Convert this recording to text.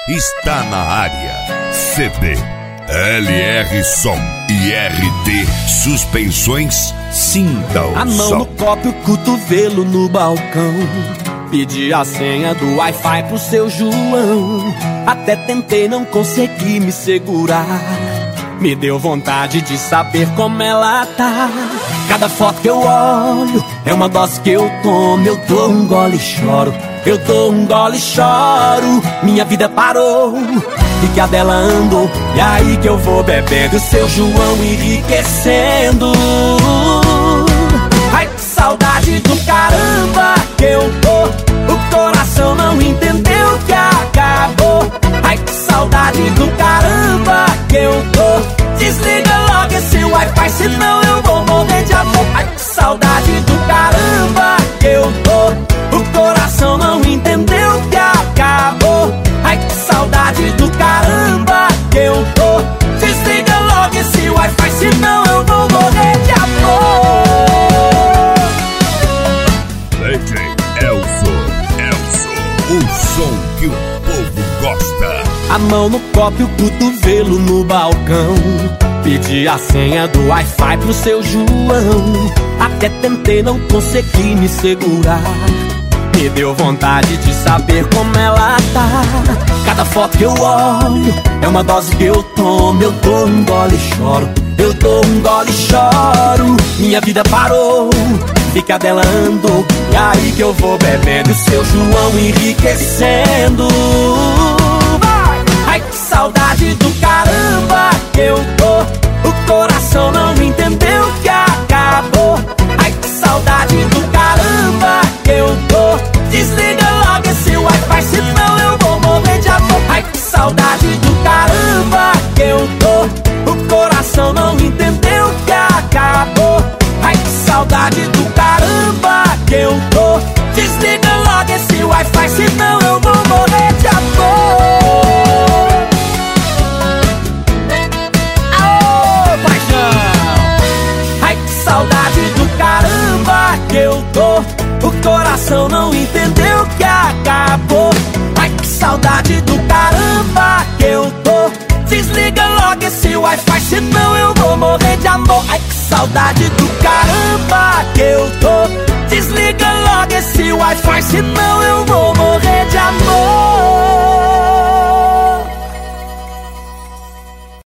está na área. CD, LR Som e RD Suspensões. Sinta o a mão som. no copo e o cotovelo no balcão. Pedi a senha do Wi-Fi pro seu João. Até tentei, não consegui me segurar. Me deu vontade de saber como ela tá. Cada foto que eu olho é uma dose que eu tomo. Eu dou um gole e choro, eu dou um gole e choro. Minha vida parou e que a dela andou. E aí que eu vou bebendo, seu João enriquecendo. Ai, que saudade do caramba que eu tô. O coração não entendeu que acabou. Ai, que saudade do caramba que eu tô. Desliga logo esse Wi-Fi, senão eu vou morrer de amor. Ai, que saudade do caramba que eu tô. O coração não entendeu que acabou. Ai, que saudade do caramba que eu tô. Desliga logo esse Wi-Fi, senão eu vou morrer de amor. DJ Elson, o som que o povo gosta. A mão no copo e o cotovelo no balcão. Pedi a senha do Wi-Fi pro seu João. Até tentei, não consegui me segurar. Me deu vontade de saber como ela tá. Cada foto que eu olho é uma dose que eu tomo. Eu dou um gole e choro, eu dou um gole e choro. Minha vida parou, fica dela andou. E aí que eu vou bebendo, seu João enriquecendo. Ai, que saudade do caramba que eu tô. O coração não entendeu que acabou. Ai, que saudade do caramba que eu tô. Desliga logo esse Wi-Fi, senão eu vou morrer de amor. Ai, que saudade do caramba que eu tô. O coração não entendeu que acabou. Ai, que saudade do caramba que eu tô. Desliga logo esse Wi-Fi, senão eu vou morrer de amor. Saudade do caramba que eu tô. O coração não entendeu que acabou. Ai, que saudade do caramba que eu tô. Desliga logo esse Wi-Fi, senão eu vou morrer de amor. Ai, que saudade do caramba que eu tô. Desliga logo esse Wi-Fi, senão eu vou morrer de amor.